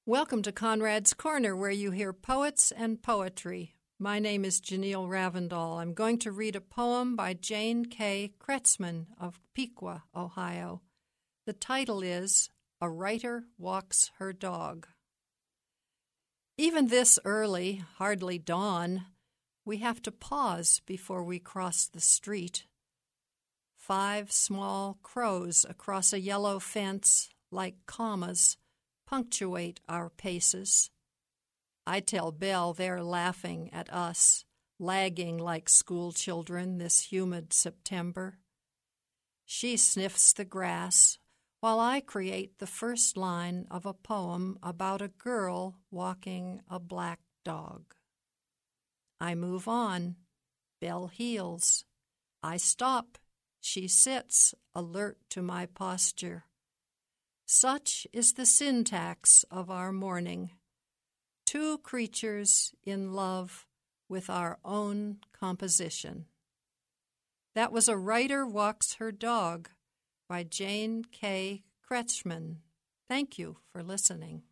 Welcome to Conrad's Corner, where you hear poets and poetry. My name is Janelle Ravendall. I'm going to read a poem by Jane K. Kretzmann of Piqua, Ohio. The title is A Writer Walks Her Dog. Even this early, hardly dawn, we have to pause before we cross the street. 5 small crows across a yellow fence, like commas, punctuate our paces. I tell Belle they're laughing at us, lagging like school children this humid September. She sniffs the grass while I create the first line of a poem about a girl walking a black dog. I move on. Belle heels. I stop. She sits, alert to my posture. Such is the syntax of our morning. 2 creatures in love with our own composition. That was A Writer Walks Her Dog by Jane K. Kretzmann. Thank you for listening.